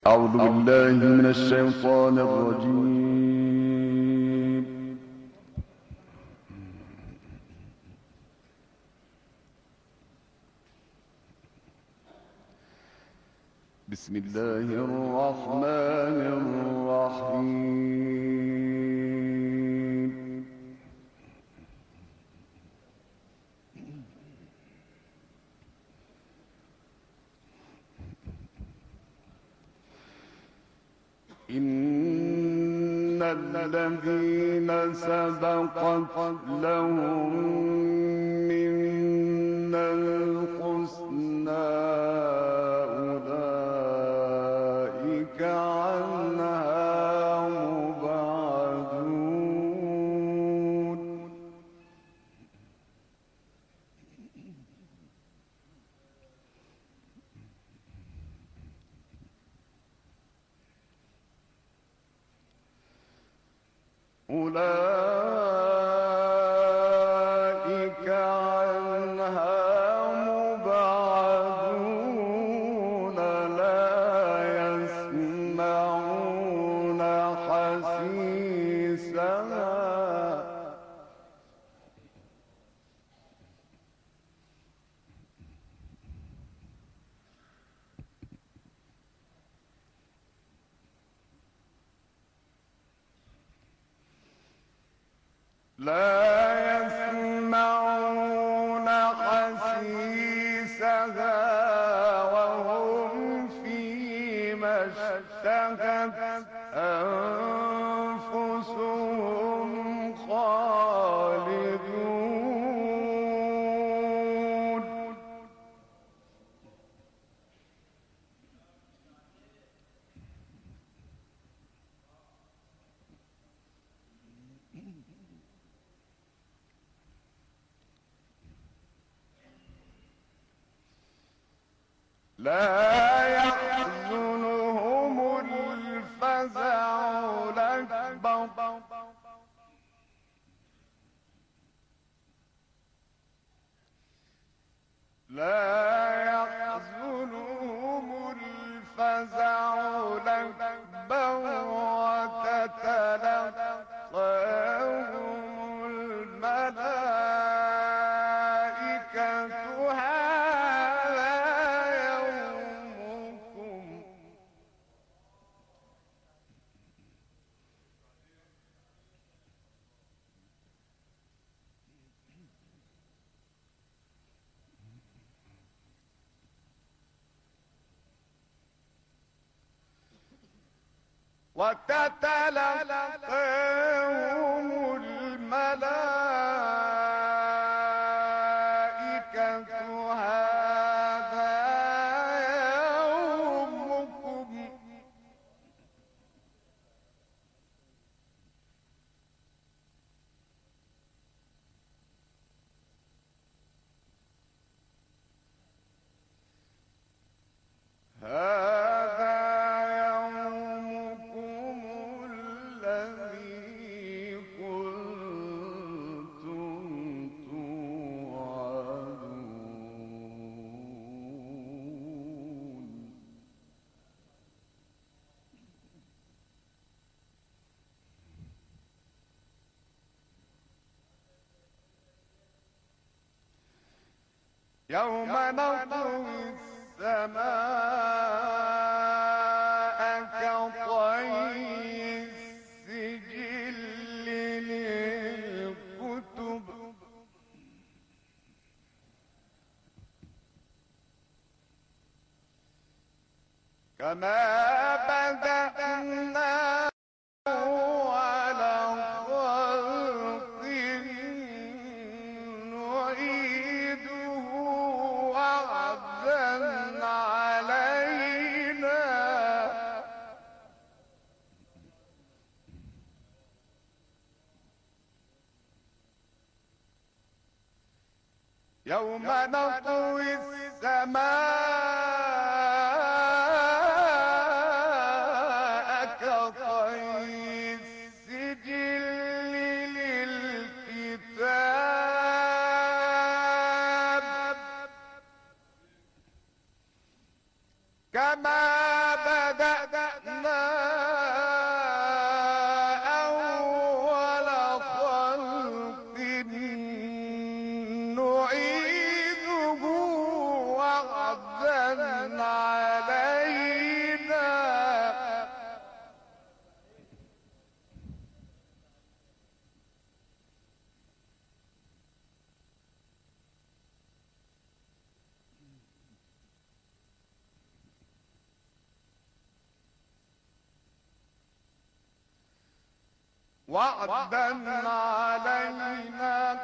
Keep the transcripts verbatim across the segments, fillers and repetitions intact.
أعوذ بالله من الشيطان الرجيم. بسم الله الرحمن الرحيم. إن الذين سبقت لهم منا الحسنى أولئك عنها مبعدون. أولئك عنها مبعدون لا يسمعون حسيسها لا يسمعون حسيسها وهم فيما اشتهت أنفسهم خالدون. لا يحزنهم الفزع الأكبر لا يحزنهم الفزع الأكبر وتتلقاهم الملائكة هذا يومكم وتتلقاهم الملائكة هذا يومكم هذا يومكم الذي كنتم توعدون. يوم نطوي السماء كطي السجل للكتب كما بدأنا على خلق نعيده وعدا علينا يوم نطوي السماء كطي السجل للكتاب كما بدأنا بدأنا أول خلق نعيده وعدا علينا وعدا علينا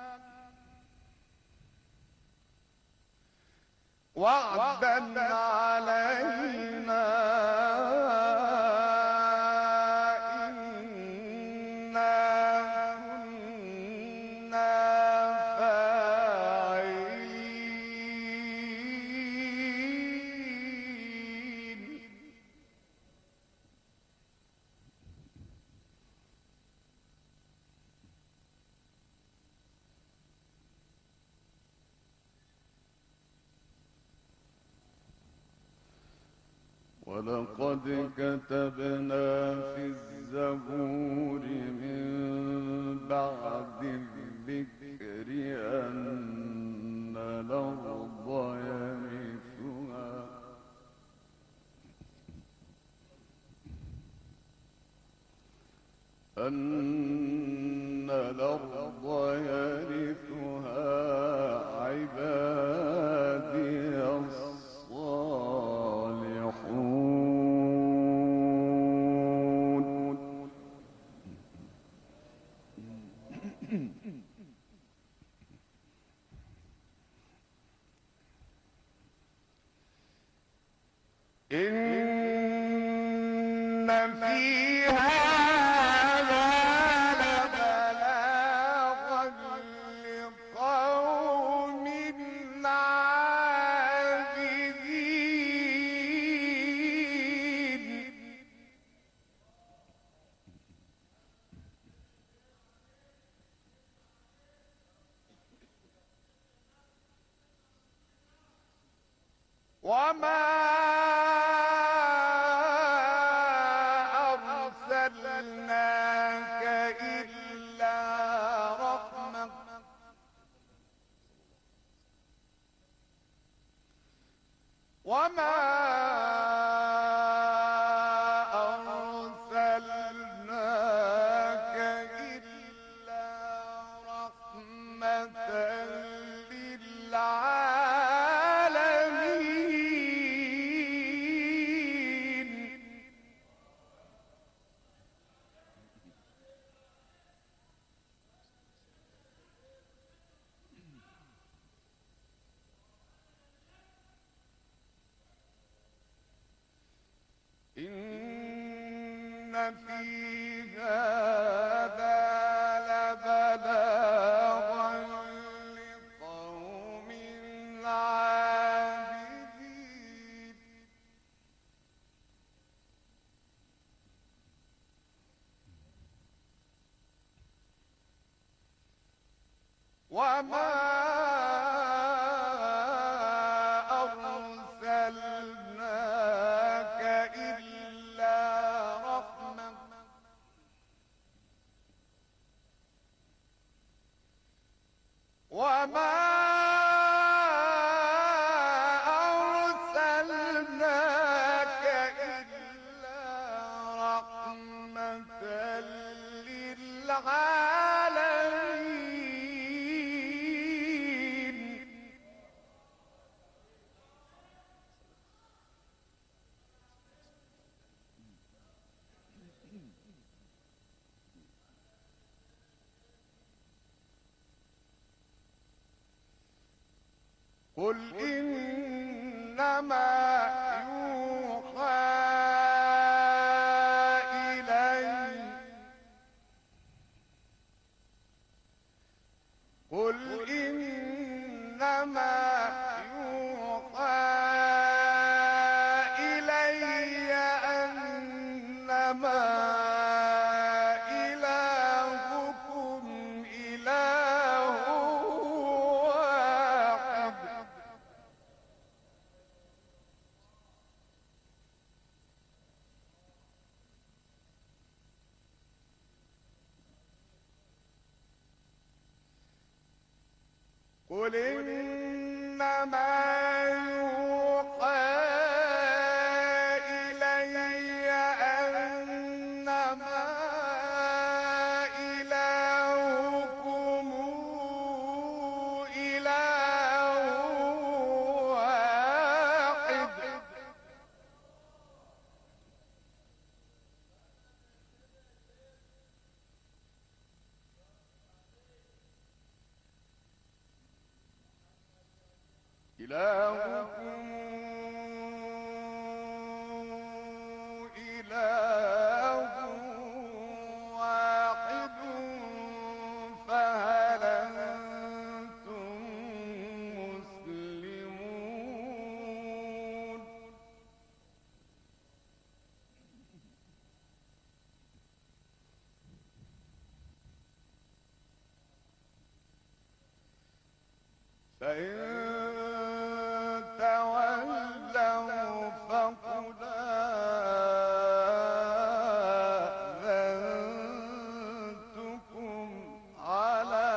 وعدا علينا إنا كنا فاعلين ولقد كتبنا في الزبور من بعد الذكر أن الأرض يرثها أن الأرض يرثها عبادي الصالحون إن في هذا لبلاغا لقوم عابدين وما أرسلناك إلا رحمة وما أرسلناك إلا رحمة للعالمين إن في هذا لبلاغا لقوم عابدين وما أرسلناك إلا رحمة وما أرسلناك إلا رحمة للعالمين قل إنما يوحى إلي قل إنما يوحى إلي أنما إلهكم إله واحد قل إنما يوحى إلي أنما إلهكم إله واحد إلهكم إله واحد فهل أنتم مسلمون فإن تولوا فقل آذنتكم على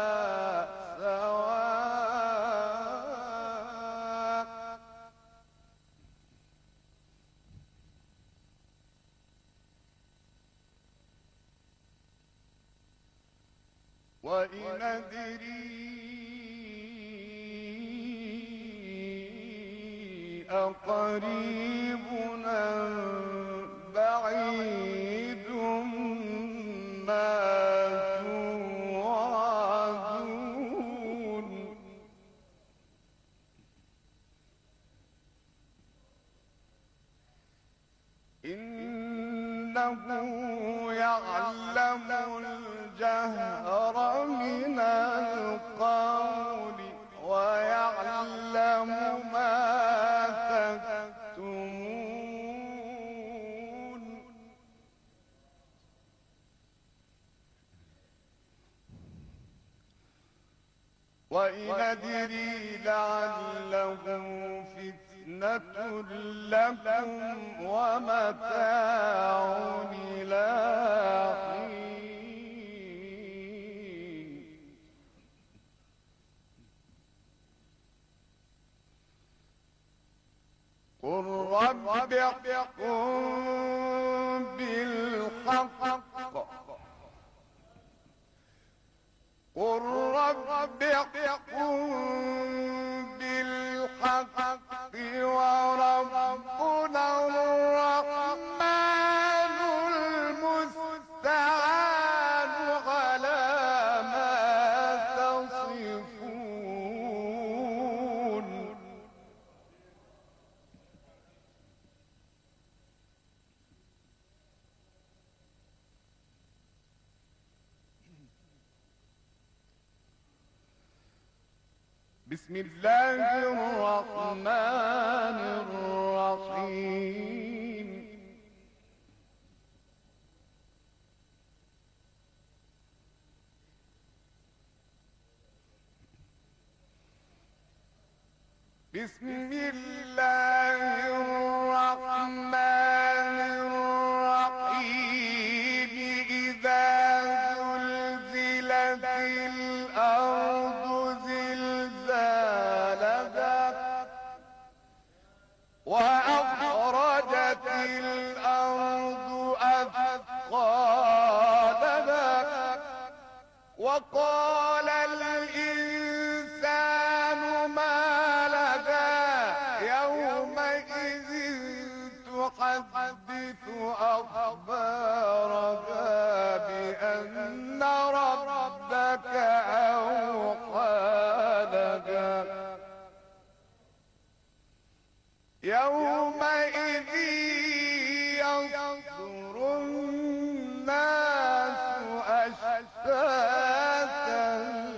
سواء وإن أدري أقريب أم بعيد ما توعدون إنه يعلم الجهر من القول ويعلم ما تكتمون وإن أدري لعله فتنة لكم ومتاع إلى حين قل رب احكم بالحق قل رب احكم بالحق وربنا الرحمن المستعان على ما تصفون بسم الله الرحمن الرحيم بسم الله الرحمن الرحيم إذا زلزلت الأرض وأخرجت الأرض أثقالها وقال الإنسان ما لها يومئذ تحدث أخبارها بأن ربك أوحى لها يومئذ يصدر الناس أشتاتا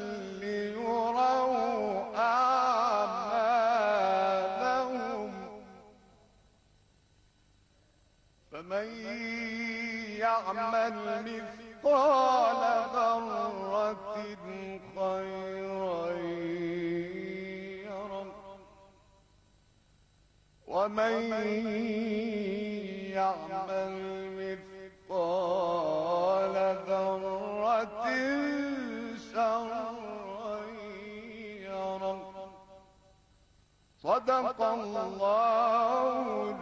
ليروا أعمالهم فمن يعمل مثقال ذرة خيرا يره ومن يعمل مثقال ذرة شرا يره صدق الله